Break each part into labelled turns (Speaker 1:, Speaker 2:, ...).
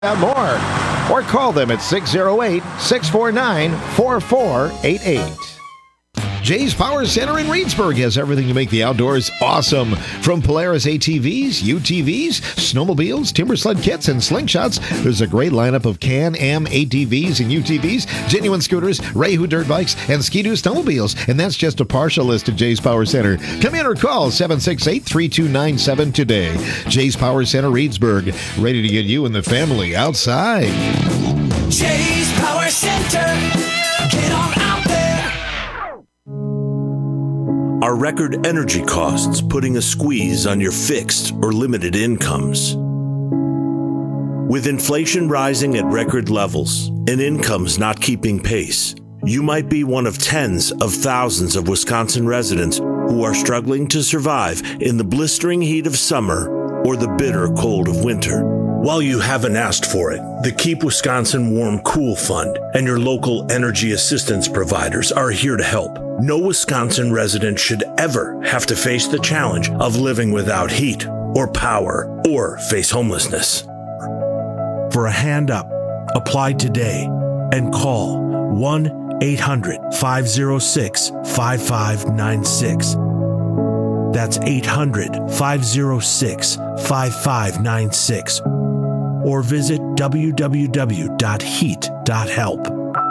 Speaker 1: out more, or call them at 608-649-4488. Jay's Power Center in Reedsburg has everything to make the outdoors awesome. From Polaris ATVs, UTVs, snowmobiles, timber sled kits, and slingshots, there's a great lineup of Can-Am ATVs and UTVs, genuine scooters, Rayhu dirt bikes, and Ski-Doo snowmobiles. And that's just a partial list at Jay's Power Center. Come in or call 768-3297 today. Jay's Power Center Reedsburg, ready to get you and the family outside.
Speaker 2: Jay's Power Center. Get on out there.
Speaker 3: Are record energy costs putting a squeeze on your fixed or limited incomes? With inflation rising at record levels and incomes not keeping pace, you might be one of tens of thousands of Wisconsin residents who are struggling to survive in the blistering heat of summer or the bitter cold of winter. While you haven't asked for it, the Keep Wisconsin Warm Cool Fund and your local energy assistance providers are here to help. No Wisconsin resident should ever have to face the challenge of living without heat or power or face homelessness. For a hand up, apply today and call 1-800-506-5596. That's 800-506-5596. Or visit www.heat.help.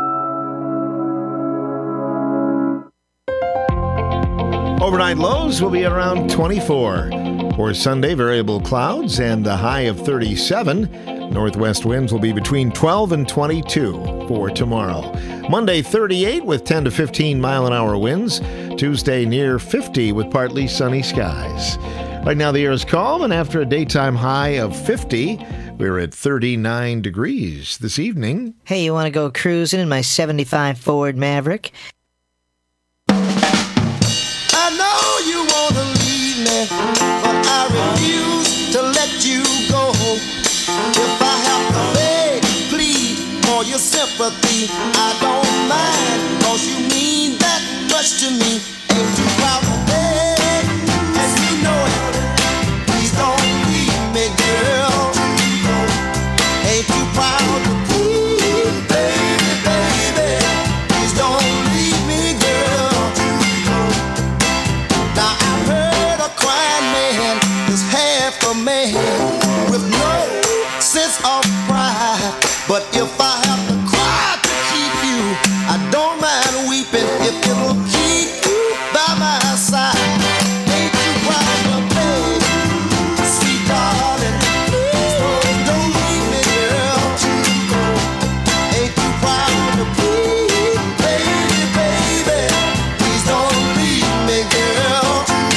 Speaker 1: Overnight lows will be around 24. For Sunday, variable clouds and a high of 37. Northwest winds will be between 12 and 22 for tomorrow. Monday, 38 with 10 to 15 mile-an-hour winds. Tuesday, near 50 with partly sunny skies. Right now, the air is calm, and after a daytime high of 50, we're at 39 degrees this evening.
Speaker 4: Hey, you want to go cruising in my 75 Ford Maverick?
Speaker 5: I know you want to leave me, but I refuse to let you go. If I have to beg, plead for your sympathy, I don't mind, 'cause you mean that much to me. Ain't too proud to beg, and you know it. Please don't leave me, girl. Ain't too proud to plead, baby, baby. Please don't leave me, girl. Now I've heard a crying man is half a man with no sense of pride. But if I have to cry to keep you, I don't mind weeping if it'll keep you by my side. Ain't you proud of me, sweet darling? Please don't leave me, girl. Ain't you proud of me, baby, baby? Please don't leave me, girl.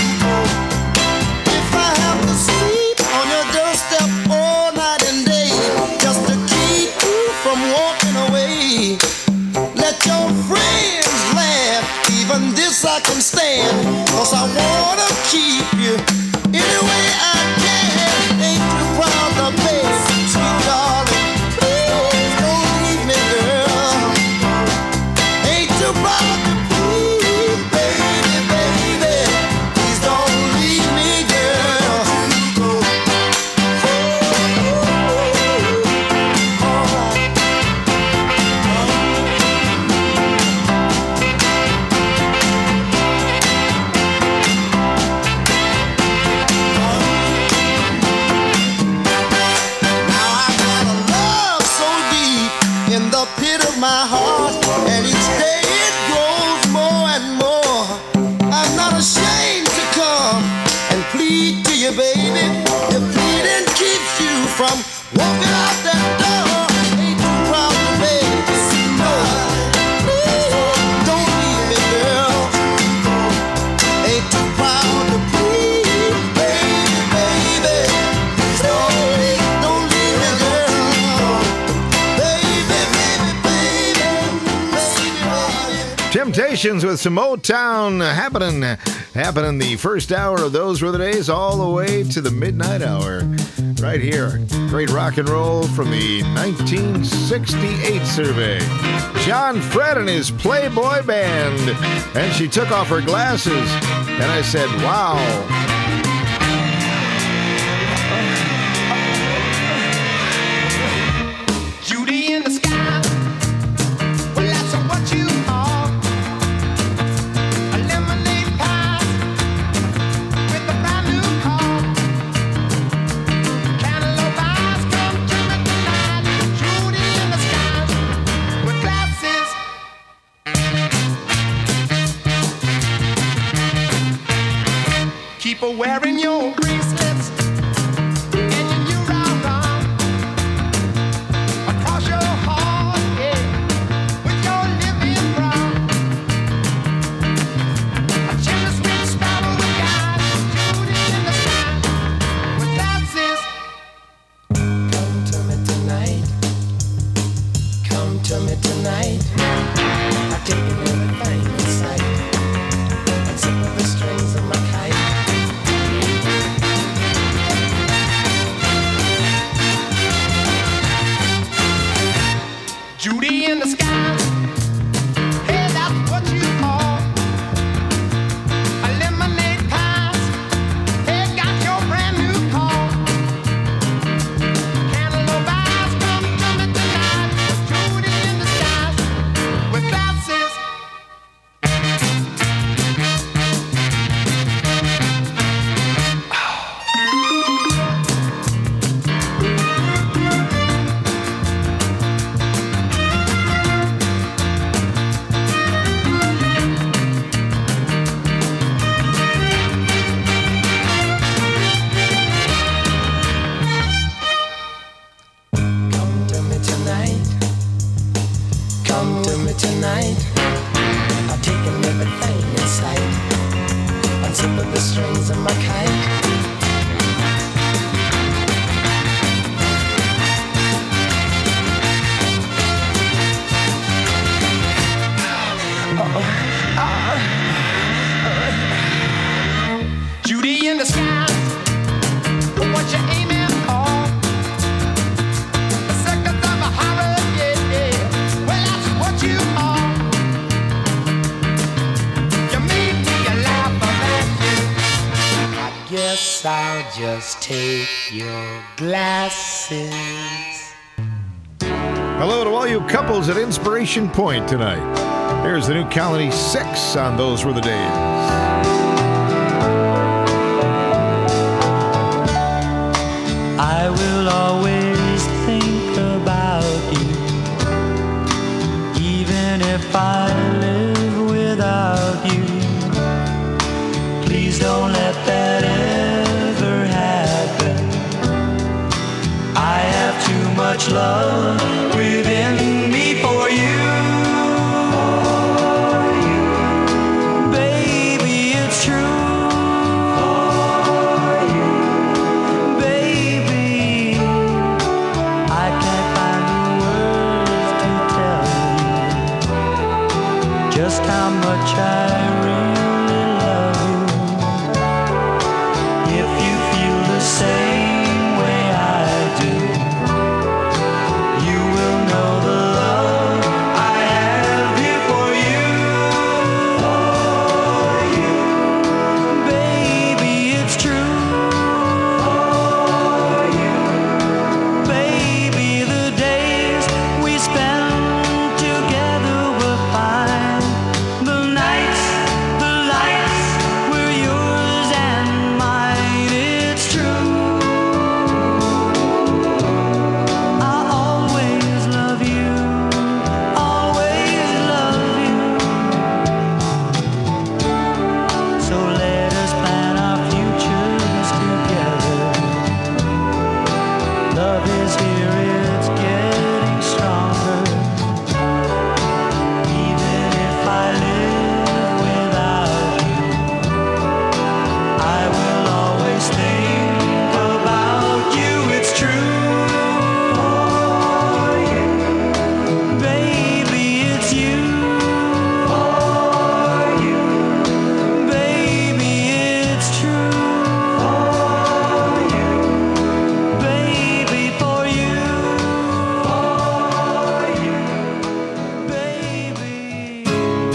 Speaker 5: If I have to sleep on your doorstep all night and day just to keep you from walking away, let your friends laugh, even this I can stand, 'cause I wanna keep you any way I can. Ain't you proud of me, sweet darling? Please don't leave me, girl. Ain't you proud of me, baby, baby? Please don't leave me, girl. Now I got a love so deep in the pit of my heart, and each day it grows more and more. I'm not ashamed to come and plead to you, baby. If pleading keeps you from walking out that door, ain't you proud of me? No, please don't leave me, girl. Ain't you proud to please, baby, baby? Don't leave me, girl. Baby, baby, baby, baby, baby.
Speaker 1: Temptations with some Motown happening the first hour of Those Were the Days all the way to the midnight hour. Right here. Great rock and roll from the 1968 survey. John Fred and his Playboy Band. And she took off her glasses. And I said, wow.
Speaker 6: Judy in the sky. Hey, that's what you call a lemonade pies. Hey, got your brand new call. Cantaloupe eyes, come to me tonight. Judy in the sky with glasses. Come to me tonight. Come to me tonight. I've taken everything in sight. Unzip the strings of my kite. Judy in the sky. What you aiming for? The seconds of a horror, yeah, yeah. Well, that's what you are. You made me laugh at you. I guess I'll just take your glasses.
Speaker 1: Hello to all you couples at Inspiration Point tonight. Here's the new Colony 6 on Those Were the Days.
Speaker 7: I will always think about you, even if I live without you. Please don't let that ever happen. I have too much love within me for you. Baby, it's true. Baby, I can't find the words to tell you just how much I really love you. If you feel the same way I do, you will know the love I have here for you. Baby, it's true. Baby, the days we spent together were fine. The nights, the lights were yours and mine. It's true. I'll always love you. Always love you. So let us plan our futures together. Love is here, it's getting stronger. Even if I live without you, I will always think about you. It's true. Baby, it's you. Baby, it's true. Baby, for you. Baby.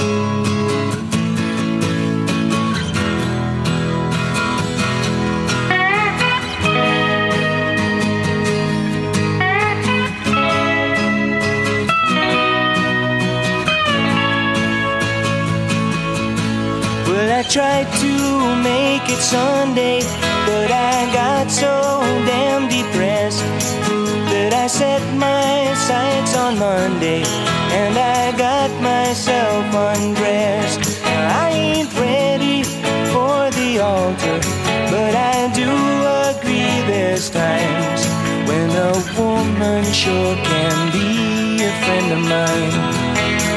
Speaker 8: Well, I tried to make it Sunday, but I got so damn depressed that I set my sights on Monday and I got myself undressed. I ain't ready for the altar, but I do agree there's times when a woman sure can be a friend of mine.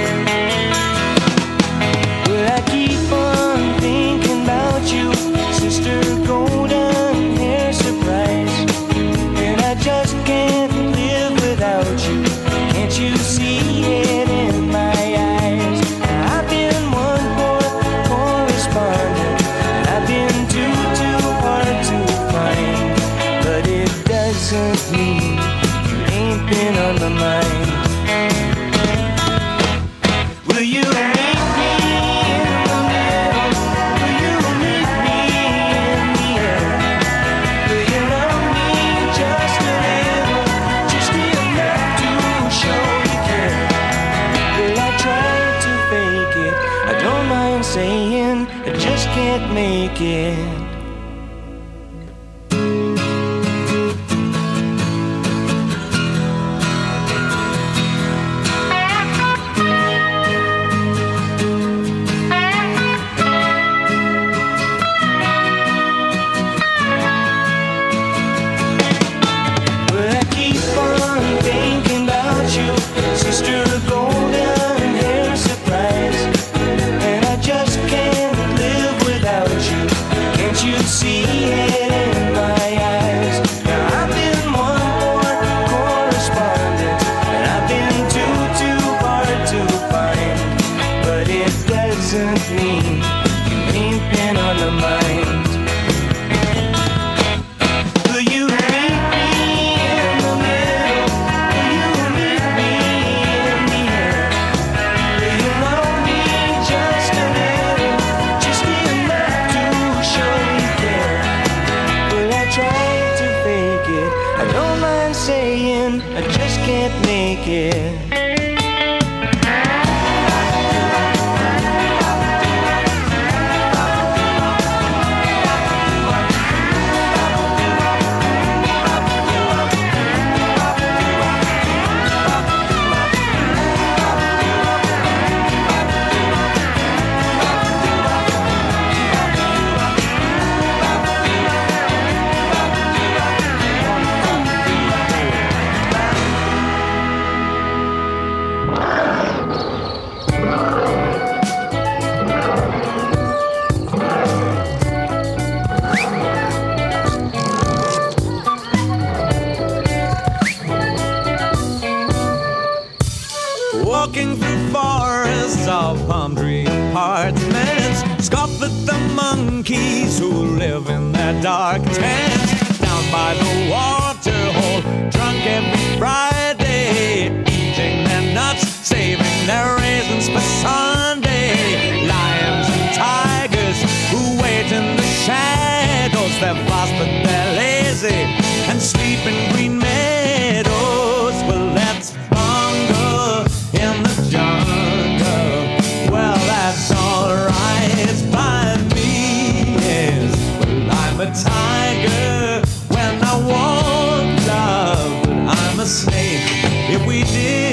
Speaker 8: Well, I keep on thinking about you, Sister Golden Hair Surprise, and I just can't live without you. Can't you see it in my eyes? I've been one poor correspondent, and I've been too hard to find, but it doesn't mean you ain't been on my mind. I just can't make it. See it in my eyes. Now I've been one more correspondent, and I've been too hard to find. But it doesn't mean you ain't been on the mind. Will you meet me in the middle? Will you meet me in the air? Will you love me just a little? Just enough to show you care. Well, I tried to fake it. I don't mind saying I just can't make it.
Speaker 9: Walking through forests of palm tree apartments, scoff at the monkeys who live in their dark tents. Down by the water hole, drunk every Friday, eating their nuts, saving their raisins for Sunday. Lions and tigers who wait in the shadows, they're fast but they're lazy and sleep in green meadows. Well, let's bungle in the jungle. Well, that's alright by me, yes. Well, I'm a tiger when I want love, but I'm a snake if we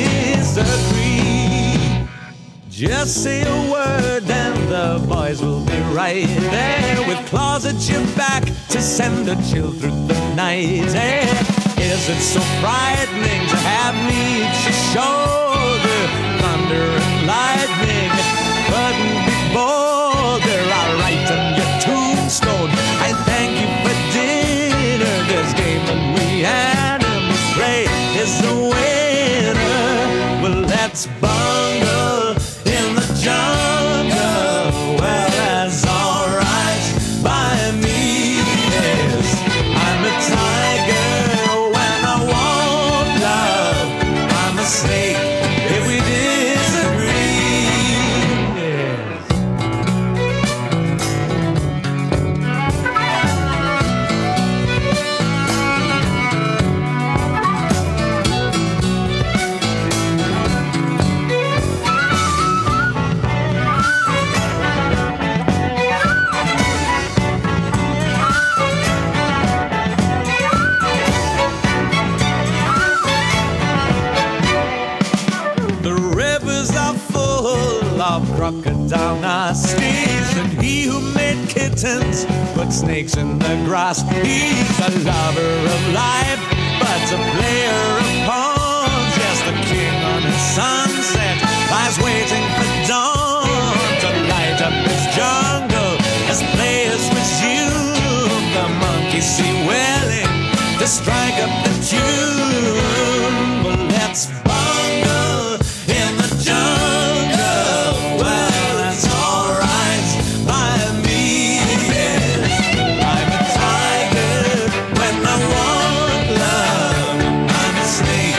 Speaker 9: disagree. Just say a word and the boys will be right there with claws at your back to send a chill through the night air. Is it so frightening to have me at your shoulder? Thunder and lightning couldn't be bolder. I'll write on your tombstone, I thank you for dinner. This game that we animals play is the winner. Well, let's bungle in the jungle. Well, that's alright by me, yes. I'm a tiger when I want love. I'm a snake if we disagree, yes. The rivers are full of crocodile nasties, and he who made kittens put snakes in the grass. He's a lover of life, but a player of pawns. Yes, the king on his sunset lies waiting for dawn to light up his jungle as players resume. The monkeys see willing to strike up the tune. Well, let's bungle in the jungle. Well, that's alright by me, yes. I'm a tiger when I want love. I'm a snake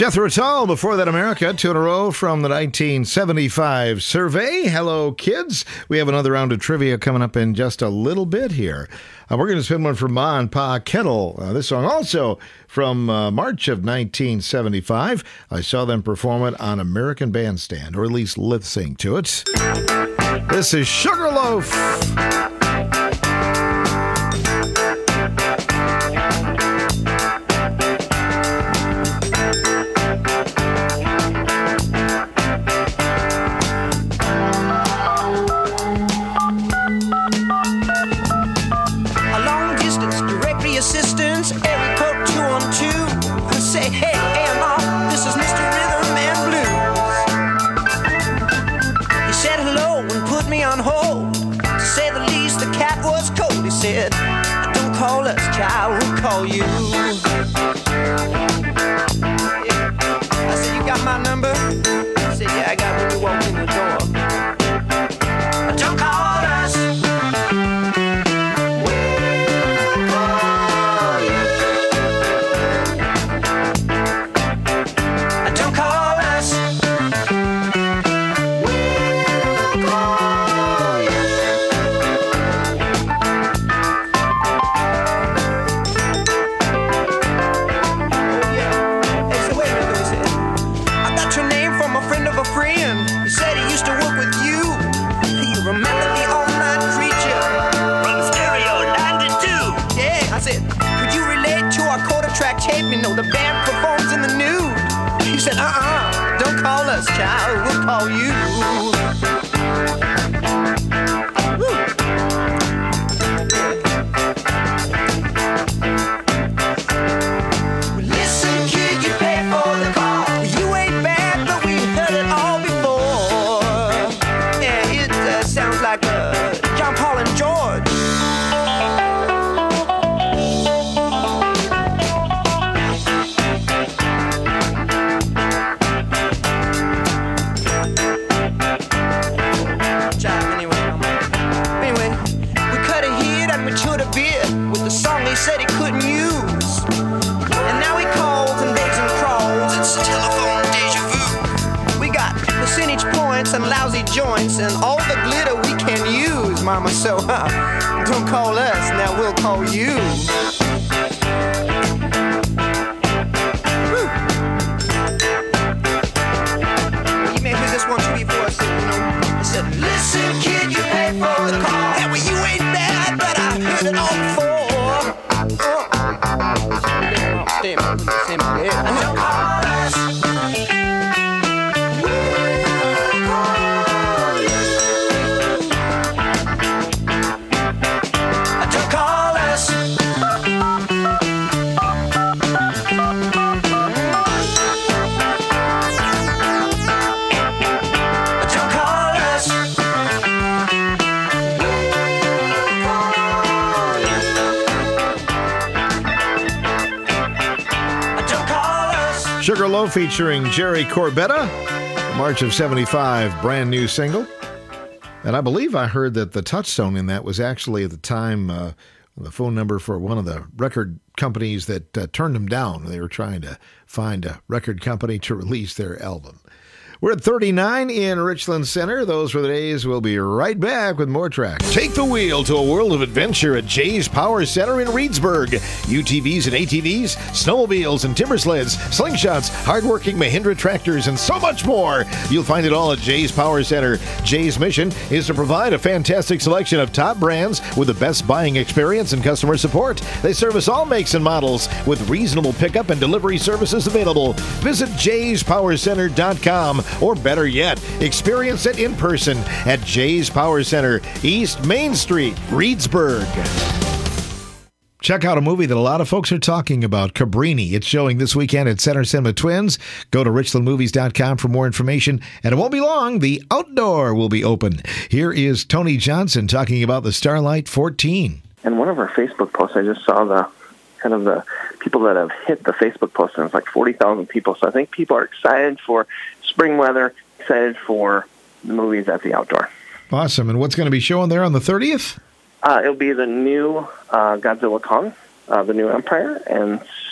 Speaker 1: Jethro Tull, before that America, 2 in a row from the 1975 survey. Hello, kids. We have another round of trivia coming up in just a little bit here. We're going to spin one from Ma and Pa Kettle. This song also from March of 1975. I saw them perform it on American Bandstand, or at least lip sync to it. This is Sugarloaf.
Speaker 8: Assistance, area code 212. I say, hey, AMR, this is Mr. Rhythm and Blues. He said hello and put me on hold. To say the least, the cat was cold. He said, don't call us, child, we'll call you. Yeah. I said, you got my number? He said, yeah, I got when you walked in the door. Don't call us. Tape, you know, the band performs in the nude. He said, don't call us, child, we'll call you. Listen, kid, you pay for the call. You ain't bad, but we heard it all before. Yeah, it sounds like John, Paul, and George. Said he couldn't use, and now he calls and begs and crawls. It's telephone deja vu. We got percentage points and lousy joints and all the glitter we can use, Mama. So don't call us, now we'll call you. Woo. You may hear this one too before I said, you know. I said, listen, kid, you pay for the call. Yeah, well, you ain't bad, but I heard it all before. Don't call us. Don't call us. Don't call us.
Speaker 1: Sugarloaf featuring Jerry Corbetta, March of 75, brand new single. And I believe I heard that the touchstone in that was actually at the time the phone number for one of the record companies that turned them down. They were trying to find a record company to release their album. We're at 39 in Richland Center. Those were the days. We'll be right back with more tracks. Take the wheel to a world of adventure at Jay's Power Center in Reedsburg. UTVs and ATVs, snowmobiles and timber sleds, slingshots, hardworking Mahindra tractors, and so much more. You'll find it all at Jay's Power Center. Jay's mission is to provide a fantastic selection of top brands with the best buying experience and customer support. They service all makes and models with reasonable pickup and delivery services available. Visit jayspowercenter.com. Or better yet, experience it in person at Jay's Power Center, East Main Street, Reedsburg. Check out a movie that a lot of folks are talking about, Cabrini. It's showing this weekend at Center Cinema Twins. Go to richlandmovies.com for more information. And it won't be long, the outdoor will be open. Here is Tony Johnson talking about the Starlight 14.
Speaker 10: And one of our Facebook posts, I just saw the kind of the people that have hit the Facebook post, and it's like 40,000 people. So I think people are excited for spring weather, excited for the movies at the outdoor.
Speaker 1: Awesome. And what's going to be showing there on the 30th?
Speaker 10: It'll be the new Godzilla Kong, the new Empire, and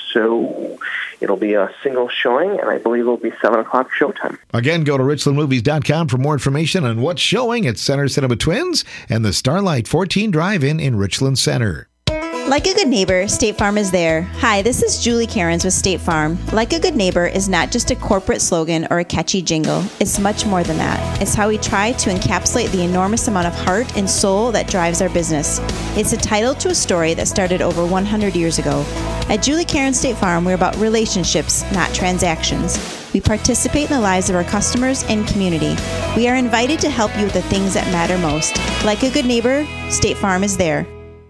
Speaker 10: So it'll be a single showing, and I believe it'll be 7 o'clock showtime.
Speaker 1: Again, go to richlandmovies.com for more information on what's showing at Center Cinema Twins and the Starlight 14 Drive-In in Richland Center.
Speaker 11: Like a good neighbor, State Farm is there. Hi, this is Julie Cairns with State Farm. Like a good neighbor is not just a corporate slogan or a catchy jingle. It's much more than that. It's how we try to encapsulate the enormous amount of heart and soul that drives our business. It's a title to a story that started over 100 years ago. At Julie Cairns State Farm, we're about relationships, not transactions. We participate in the lives of our customers and community. We are invited to help you with the things that matter most. Like a good neighbor, State Farm is there.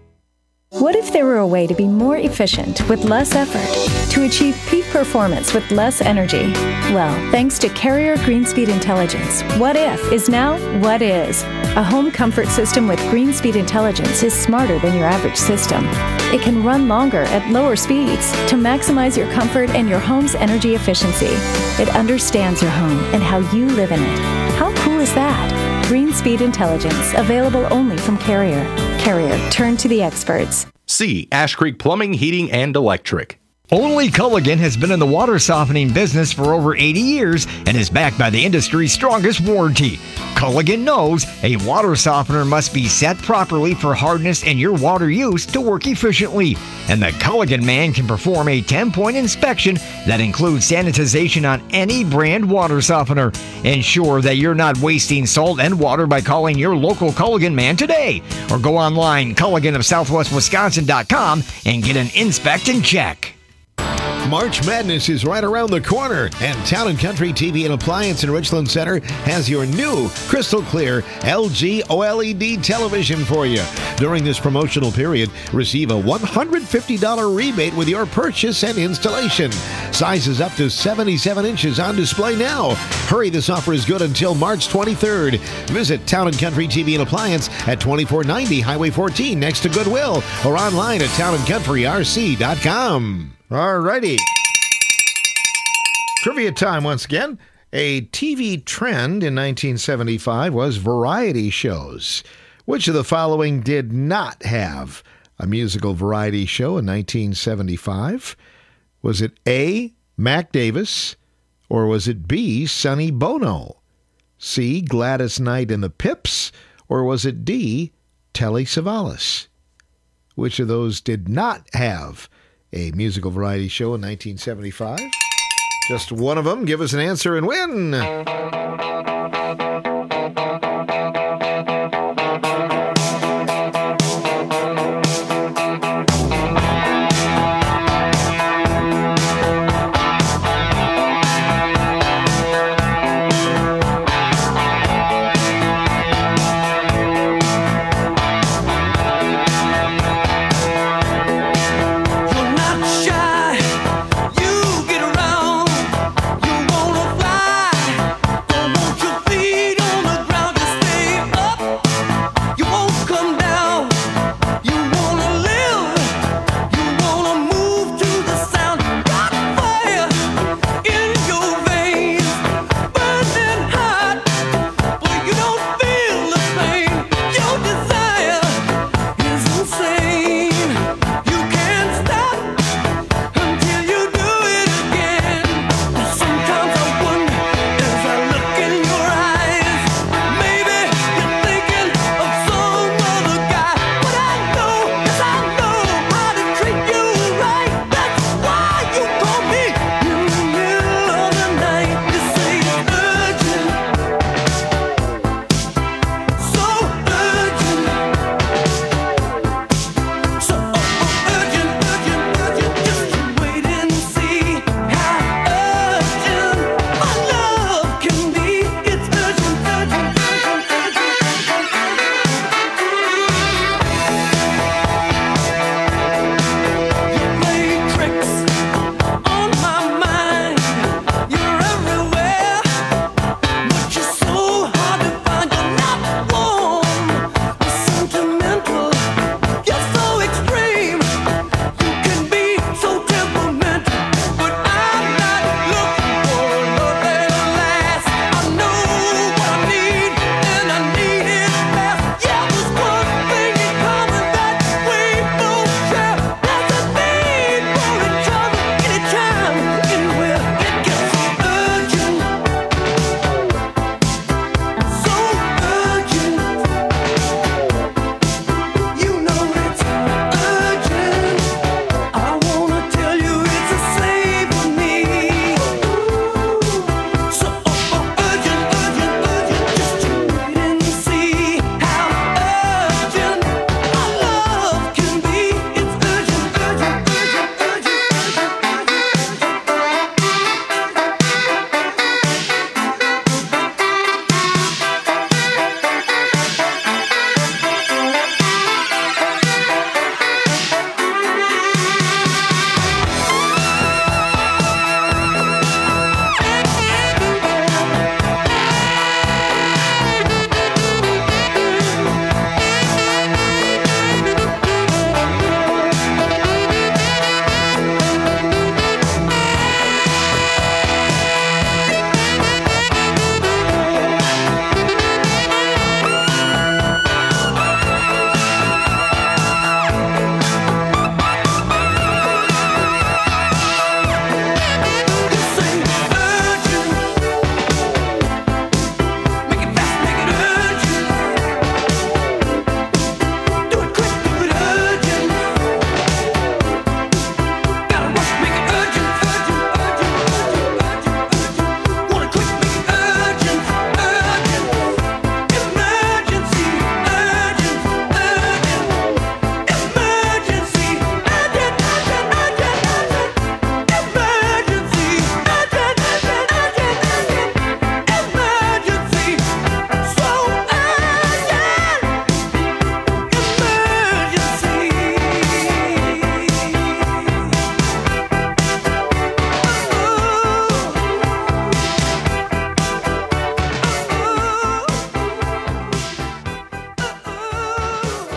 Speaker 12: What if there were a way to be more efficient with less effort, to achieve peak performance with less energy? Well, thanks to Carrier Greenspeed Intelligence, What If is now What Is. A home comfort system with Greenspeed Intelligence is smarter than your average system. It can run longer at lower speeds to maximize your comfort and your home's energy efficiency. It understands your home and how you live in it. How cool is that? Greenspeed Intelligence, available only from Carrier. Carrier, turn to the experts.
Speaker 13: C. Ash Creek Plumbing, Heating, and Electric.
Speaker 14: Only Culligan has been in the water softening business for over 80 years and is backed by the industry's strongest warranty. Culligan knows a water softener must be set properly for hardness and your water use to work efficiently. And the Culligan man can perform a 10-point inspection that includes sanitization on any brand water softener. Ensure that you're not wasting salt and water by calling your local Culligan man today. Or go online, CulliganofSouthwestWisconsin.com, and get an inspect and check.
Speaker 1: March Madness is right around the corner, and Town & Country TV and Appliance in Richland Center has your new crystal clear LG OLED television for you. During this promotional period, receive a $150 rebate with your purchase and installation. Sizes up to 77 inches on display now. Hurry, this offer is good until March 23rd. Visit Town & Country TV and Appliance at 2490 Highway 14 next to Goodwill, or online at townandcountryrc.com. Alrighty. Trivia time once again. A TV trend in 1975 was variety shows. Which of the following did not have a musical variety show in 1975? Was it A, Mac Davis, or was it B, Sonny Bono? C, Gladys Knight and the Pips, or was it D, Telly Savalas? Which of those did not have a musical variety show in 1975? Just one of them. Give us an answer and win.
Speaker 2: Go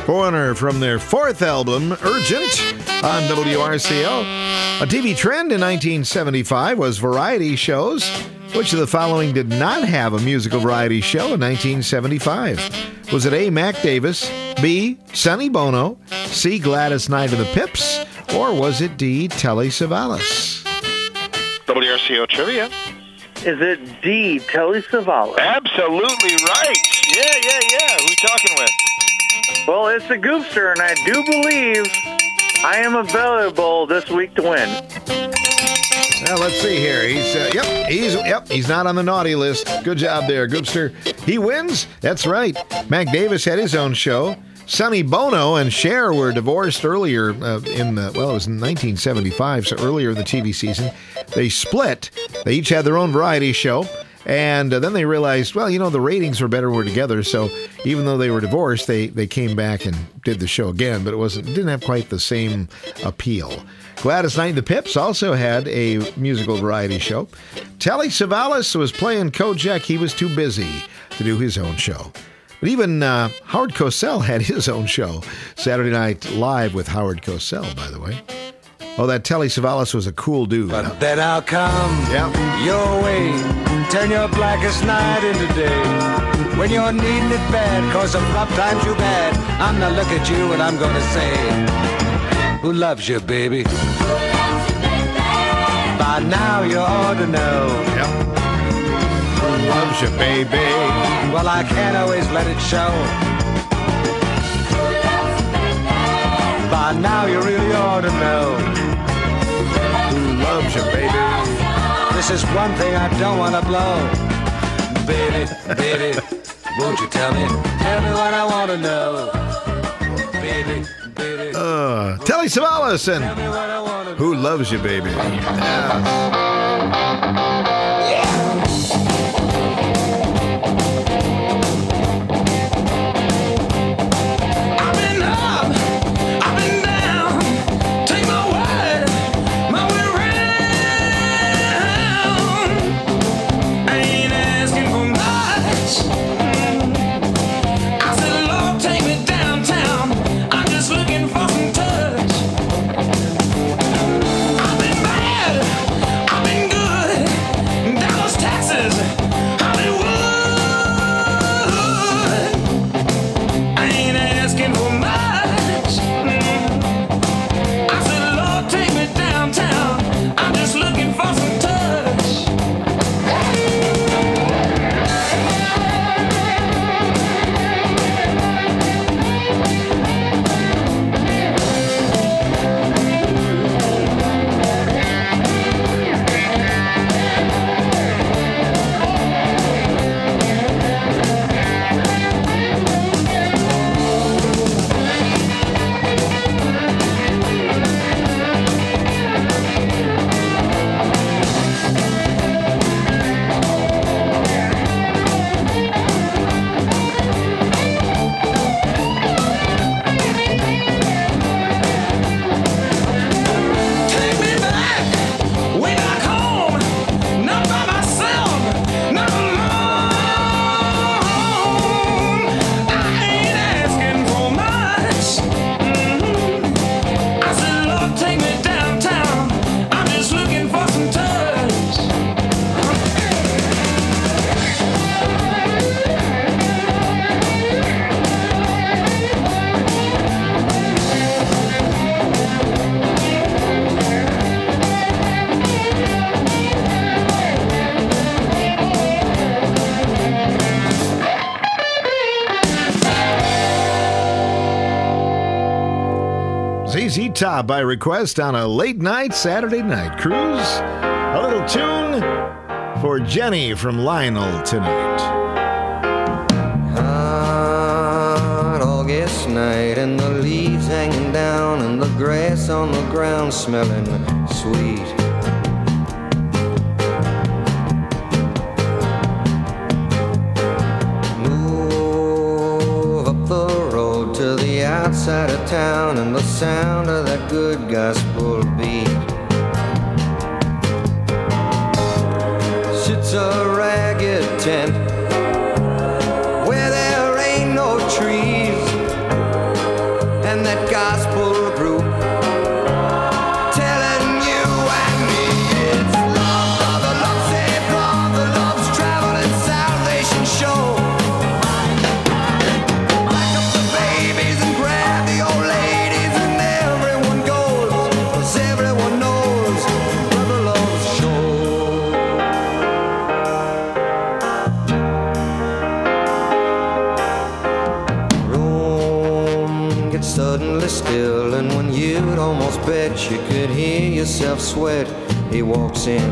Speaker 1: Foreigner from their fourth album, Urgent, on WRCO. A TV trend in 1975 was variety shows. Which of the following did not have a musical variety show in 1975? Was it A, Mac Davis, B, Sonny Bono, C, Gladys Knight and the Pips, or was it D, Telly Savalas?
Speaker 15: WRCO Trivia.
Speaker 16: Is it D, Telly Savalas?
Speaker 15: Absolutely right. Yeah. Who are we talking with?
Speaker 16: Well, it's a Goopster, and I do believe I am available this week to win.
Speaker 1: Well, let's see here. He's not on the naughty list. Good job there, Goopster. He wins. That's right. Mac Davis had his own show. Sonny Bono and Cher were divorced earlier it was in 1975, so earlier in the TV season. They split. They each had their own variety show. And then they realized, well, the ratings were better when we were together. So even though they were divorced, they came back and did the show again. But it didn't have quite the same appeal. Gladys Knight and the Pips also had a musical variety show. Telly Savalas was playing Kojak. He was too busy to do his own show. But even Howard Cosell had his own show. Saturday Night Live with Howard Cosell, by the way. Oh, that Telly Savalas was a cool dude.
Speaker 17: But then I'll come your way, turn your blackest night into day. When you're needing it bad, cause some rough times you bad, I'm gonna look at you and I'm gonna say, who loves you, baby? By now you ought to know.
Speaker 1: Who loves you, baby?
Speaker 17: Well, I can't always let it show. By now you really ought to know.
Speaker 1: Who loves you, baby?
Speaker 17: This is one thing I don't want to blow. Baby, won't you tell me what I want to know. Baby.
Speaker 1: Telly Savalas and Who Loves You, Baby? ZZ Top by request on a late night Saturday night cruise. A little tune for Jenny from Lionel tonight.
Speaker 18: Hot August night and the leaves hanging down and the grass on the ground smelling sweet. Move up the road to the outside of town and the sound of that good gospel beat. Sits a ragged tent where there ain't no trees. suddenly still, and when you'd almost bet you could hear yourself sweat, he walks in.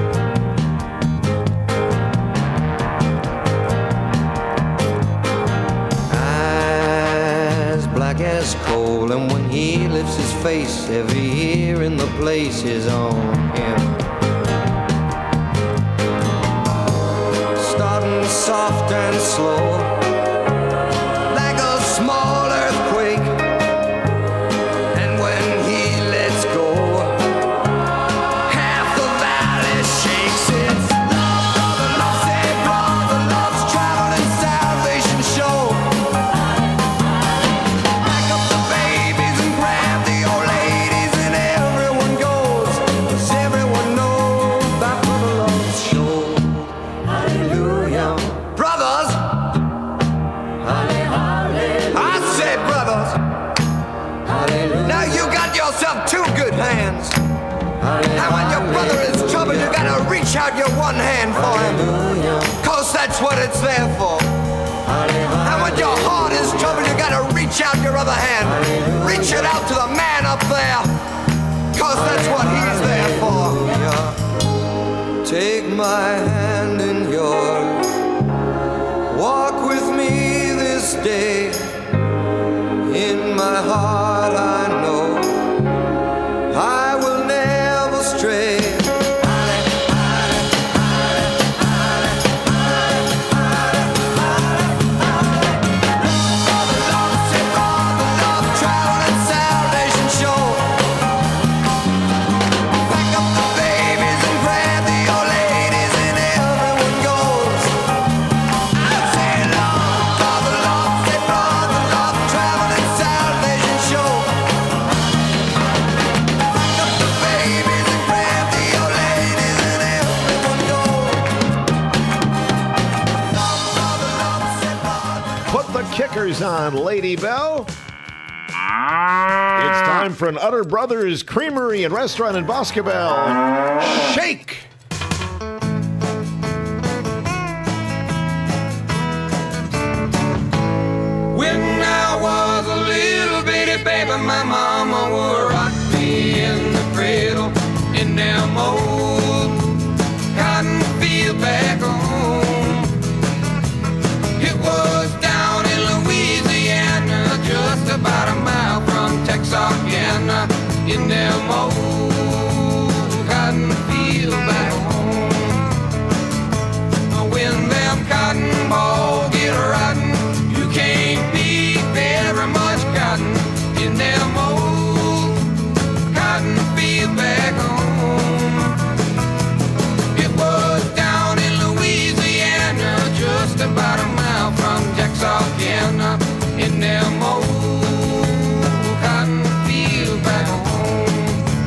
Speaker 18: Eyes black as coal, and when he lifts his face, every ear in the place is on him. Starting soft and slow, like a small earthquake, and when he lets go, half the valley shakes. It's love, the love, say brother, love's traveling salvation show. Pack up the babies and grab the old ladies, and everyone goes, 'cause everyone knows that brother love's show. Hallelujah, brothers. I said brothers. Now you got yourself two good hands. And when your brother is in trouble, you gotta reach out your one hand for him, 'cause that's what it's there for. And when your heart is troubled, you gotta reach out your other hand. Reach it out to the man up there, 'cause that's what he's there for. Take my hand in yours, walk with me this day. In my heart I know I will never stray. Traveling salvation show. Pack up the babies and grab the old ladies, and everyone goes. I say love, brother, love, say brother, love, traveling salvation show. Pack up the babies and grab the old ladies, and everyone goes. Love, brother, love, say brother.
Speaker 1: Put the kickers on, Lady Bell. It's time for an Utter Brothers Creamery and Restaurant in Boscobel. Shake!
Speaker 19: When I was a little bitty baby, my mama would rock me in the cradle in them old cotton field back home. It was down in Louisiana, just about a mile from Texarkana, in them old cotton field back home. When them cotton balls get rotten, you can't pick very much cotton in them old cotton field back home. It was down in Louisiana, just about a mile from Texarkana, in them old cotton field back home.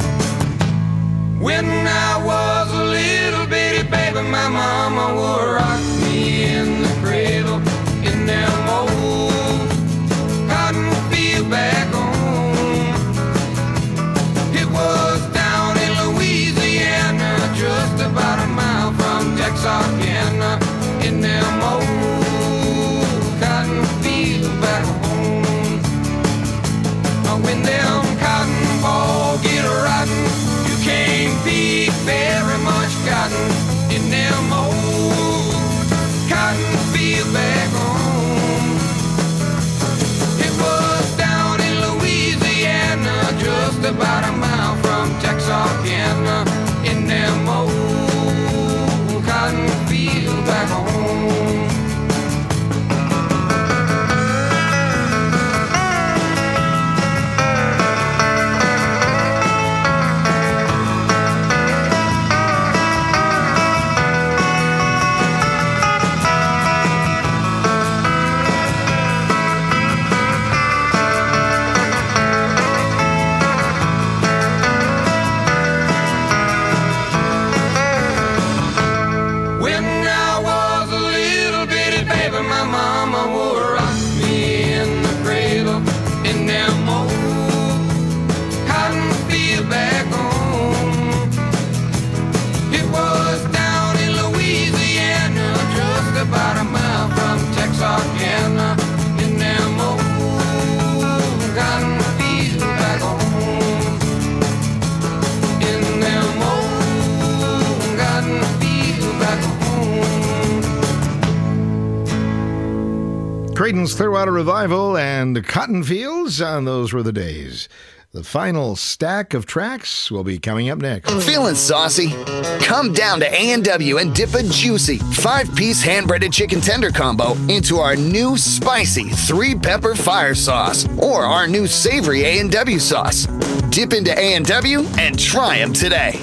Speaker 19: When I was a little bitty baby, my mama would rock me in the cradle in them old cotton field back home. It was down in Louisiana, just about a mile from Texarkana, in them old cotton field back home. When them cotton balls get rotten, you can't pick very much cotton in them old cotton field back home. It was down in Louisiana, just about a mile from Texarkana, in them old cotton field back home. Texarkana in them old cotton
Speaker 1: Creedence Clearwater Revival and Cotton Fields on Those Were the Days. The final stack of tracks will be coming up next.
Speaker 20: Feeling saucy? Come down to A&W and dip a juicy 5-piece hand-breaded chicken tender combo into our new spicy 3-pepper fire sauce or our new savory A&W sauce. Dip into A&W and try them today.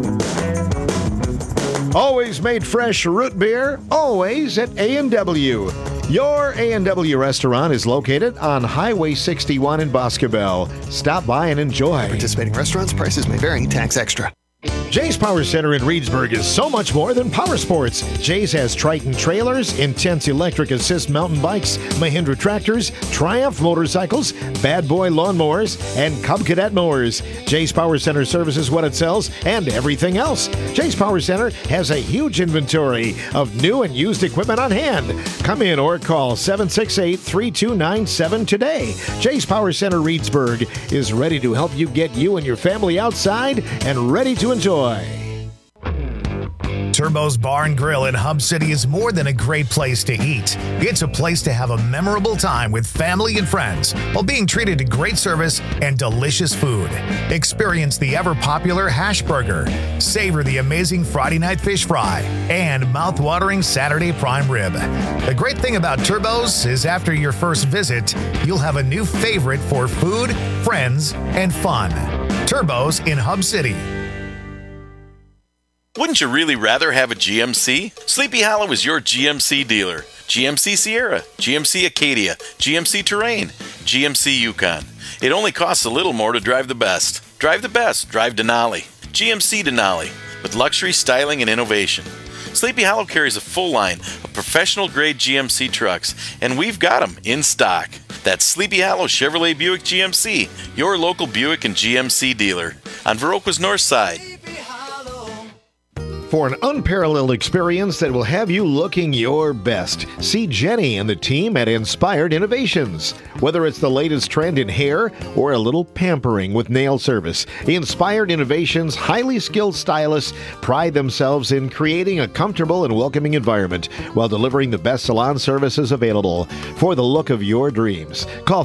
Speaker 1: Always made fresh root beer, always at A&W. Your A&W restaurant is located on Highway 61 in Boscobel. Stop by and enjoy.
Speaker 20: Participating restaurants, prices may vary, tax extra.
Speaker 1: Jay's Power Center in Reedsburg is so much more than power sports. Jay's has Triton trailers, Intense electric assist mountain bikes, Mahindra tractors, Triumph motorcycles, Bad Boy lawnmowers, and Cub Cadet mowers. Jay's Power Center services what it sells and everything else. Jay's Power Center has a huge inventory of new and used equipment on hand. Come in or call 768-3297 today. Jay's Power Center Reedsburg is ready to help you get you and your family outside and ready to enjoy.
Speaker 21: Turbo's Bar and Grill in Hub City is more than a great place to eat. It's a place to have a memorable time with family and friends while being treated to great service and delicious food. Experience the ever-popular hash burger, savor the amazing Friday night fish fry, and mouth-watering Saturday prime rib. The great thing about Turbo's is after your first visit, you'll have a new favorite for food, friends, and fun. Turbo's in Hub City.
Speaker 22: Wouldn't you really rather have a GMC? Sleepy Hollow is your GMC dealer. GMC Sierra, GMC Acadia, GMC Terrain, GMC Yukon. It only costs a little more to drive the best. Drive the best, drive Denali. GMC Denali, with luxury, styling, and innovation. Sleepy Hollow carries a full line of professional-grade GMC trucks, and we've got them in stock. That's Sleepy Hollow Chevrolet Buick GMC, your local Buick and GMC dealer, on Viroqua's north side.
Speaker 1: For an unparalleled experience that will have you looking your best, see Jenny and the team at Inspired Innovations. Whether it's the latest trend in hair or a little pampering with nail service, Inspired Innovations' highly skilled stylists pride themselves in creating a comfortable and welcoming environment while delivering the best salon services available for the look of your dreams. Call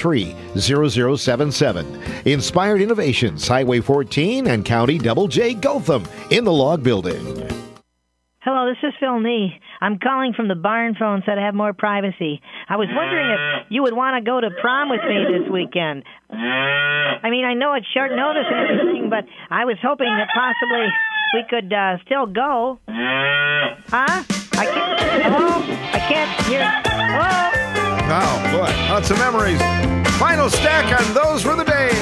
Speaker 1: 583-0077. Inspired Innovations, Highway 14 and County Double J Gotham in the Log Building.
Speaker 23: Hello, this is Phil Nee. I'm calling from the barn phone so to have more privacy. I was wondering if you would want to go to prom with me this weekend. I mean, I know it's short notice and everything, but I was hoping that possibly we could still go. Huh? I can't. Hello? I can't hear. Hello?
Speaker 1: Oh, boy. Lots of memories. Final stack on Those Were the Days.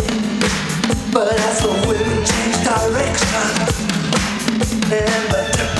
Speaker 5: But as the wind changed direction and the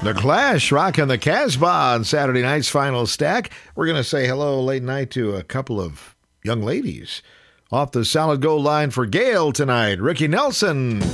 Speaker 1: The Clash rocking the Casbah on Saturday night's Final Stack. We're going to say hello late night to a couple of young ladies. Off the solid gold line for Gail tonight, Ricky Nelson.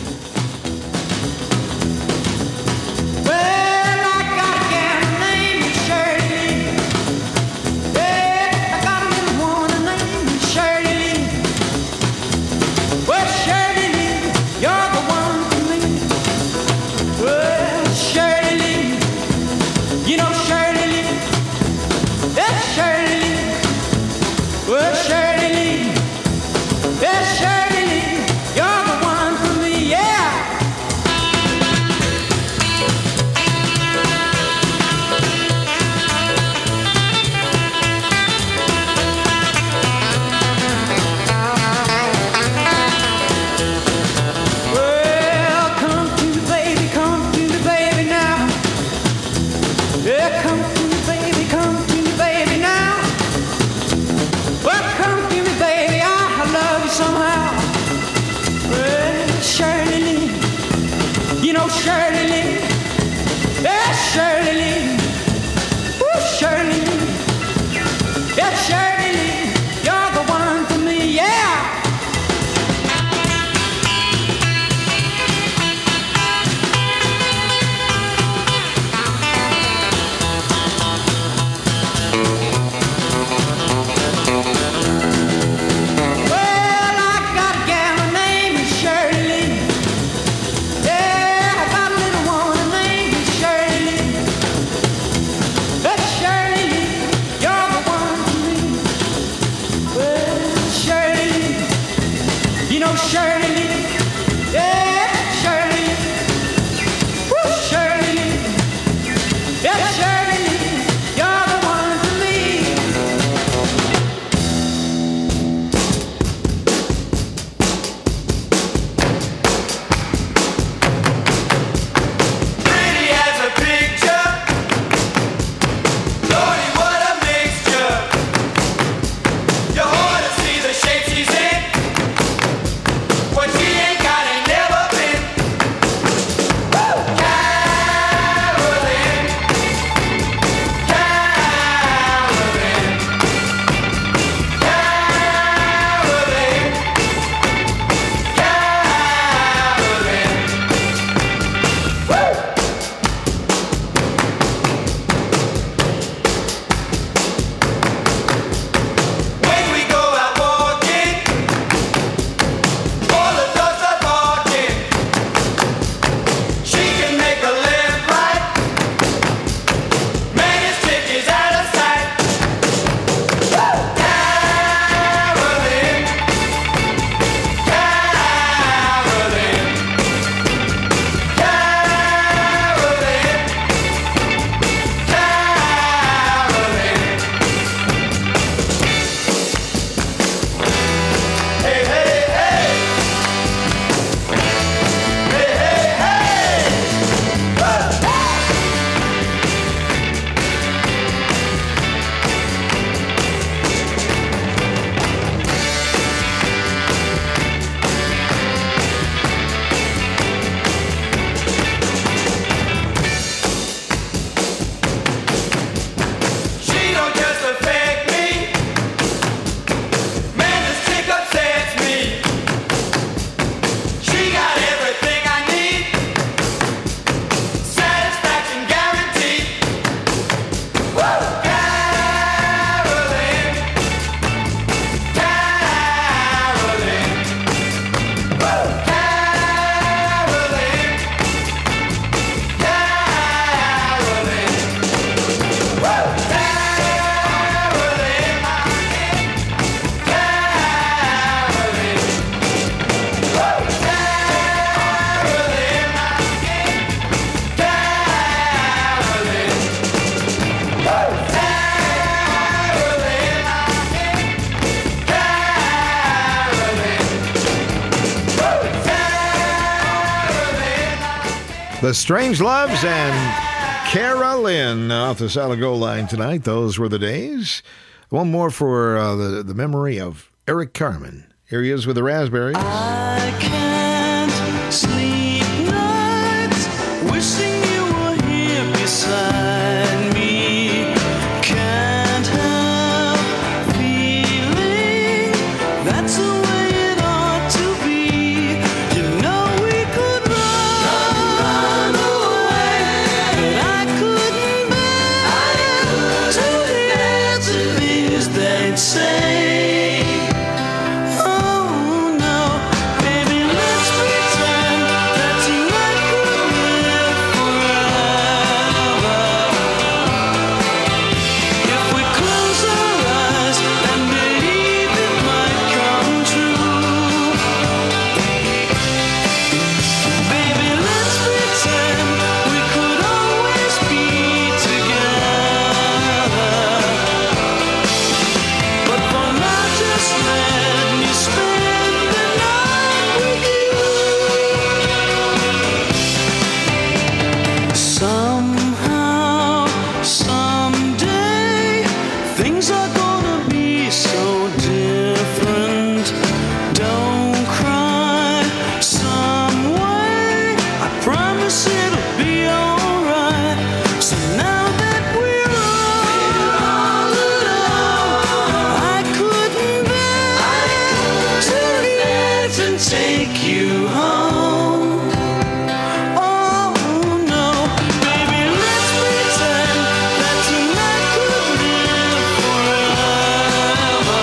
Speaker 1: The Strange Loves and Carolyn off the solid gold line tonight. Those were the days. One more for the memory of Eric Carmen. Here he is with the Raspberries.
Speaker 2: I can't sleep nights wishing you were here.
Speaker 7: take you home. Oh no, baby, let's pretend that tonight could live forever.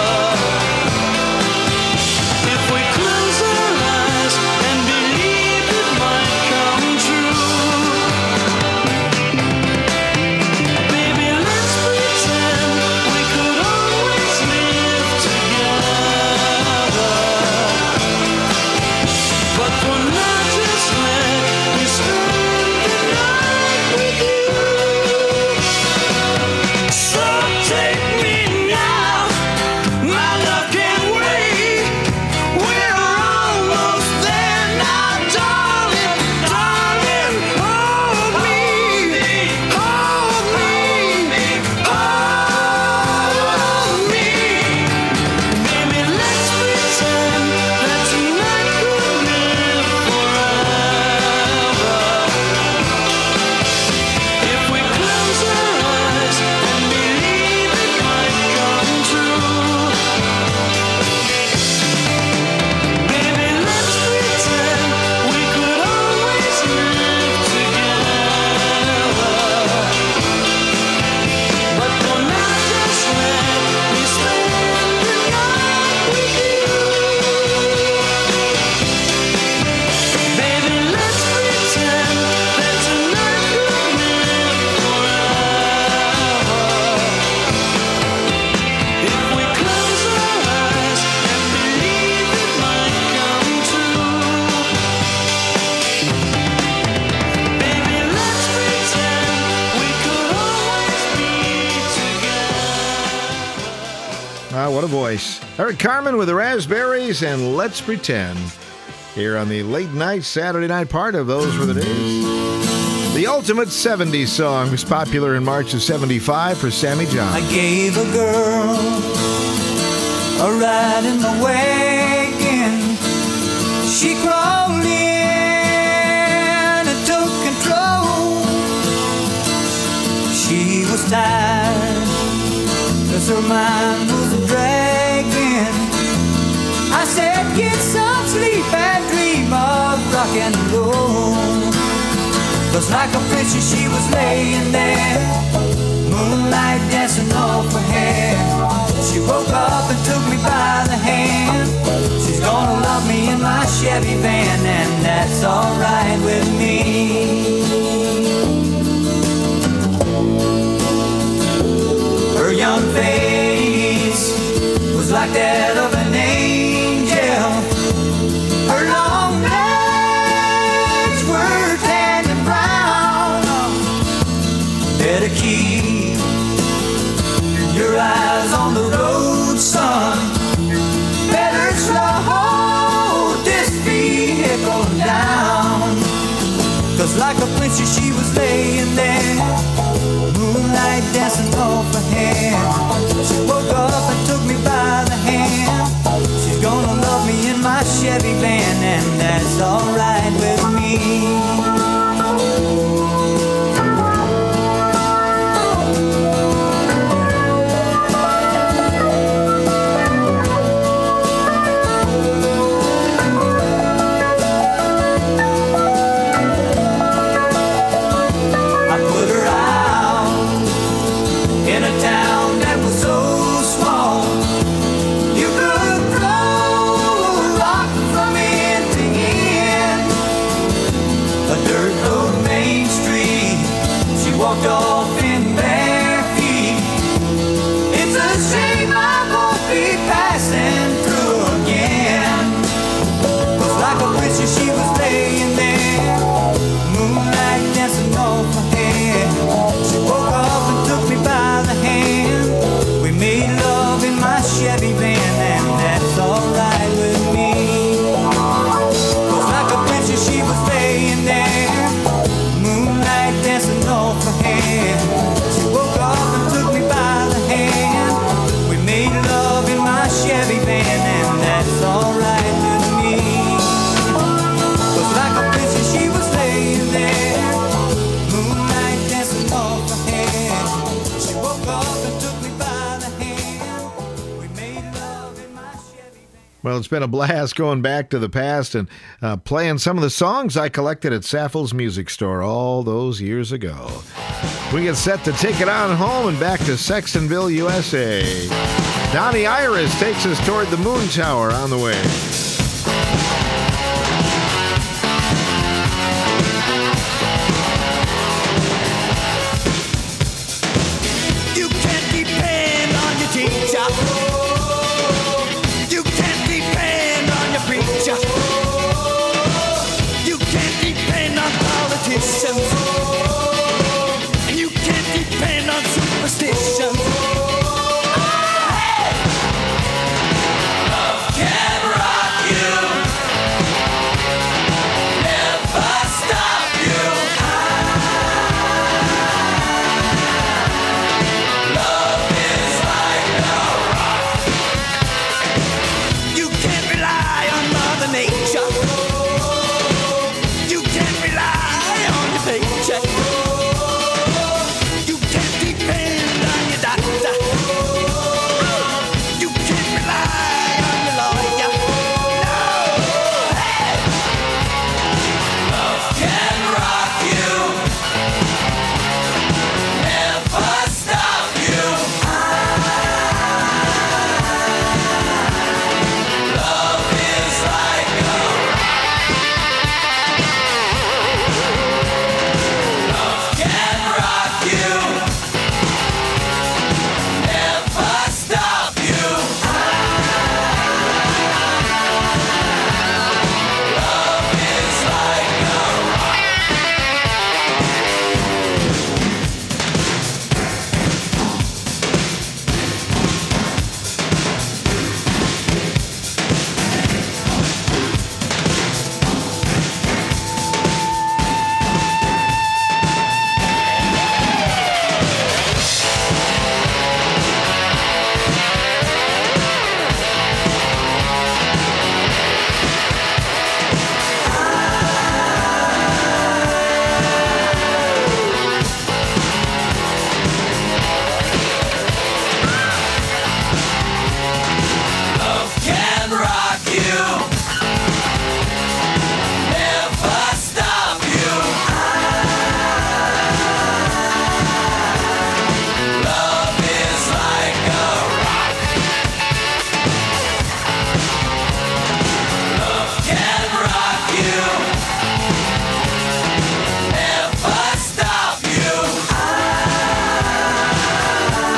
Speaker 7: If we close our eyes and believe it might come true. Baby, let's pretend we could always live together. But for now, just let me spend the night with you. So take me now, my love can't wait. We're almost there now, darling, darling. Hold me, hold me, hold me. Baby, let's pretend that tonight could live forever. If we close our eyes and believe it might come true. Baby, let's pretend we could always live together. But for now, just let me spend the night with you. Baby, let's pretend that tonight could live forever. If we close our eyes and believe it might come true. Baby, let's pretend we could always be together.
Speaker 1: Ah, what a voice. Eric Carmen with the Raspberries and Let's Pretend. Here on the late night, Saturday night part of Those Were the Days. The ultimate 70s song was popular in March of 75 for Sammy John.
Speaker 7: I gave a girl a ride in the wagon. She crawled in and took control. She was tired, 'cause her mind was a dragging. I said, get some sleep and dream of rock and roll. 'Cause like a princess she was laying there, moonlight dancing off her hair. She woke up and took me by the hand. She's gonna love me in my Chevy van, and that's alright with me. Her young face was like that of an angel. Her long legs were tan and brown. Better keep your eyes on the road, son. Better slow this vehicle down. 'Cause like a princess she was laying there, moonlight dancing off her hair. She woke up and took me by the hand. She's gonna love me in my Chevy van, and that's alright with me. I put her out in a town that was so small. You could throw rock from end to end. A dirt road main street, she walked off in bare feet. It's a shame I won't be passing through again. 'Cause like a princess she was laying there, moonlight dancing off her head. She woke up and took me by the hand. We made love in my Chevy van, and that's alright with me. 'Cause like a princess she was laying there, moonlight dancing off her head.
Speaker 1: Well, it's been a blast going back to the past and playing some of the songs I collected at Saffold's Music Store all those years ago. We get set to take it on home and back to Sextonville, USA. Donnie Iris takes us toward the Moon Tower on the way.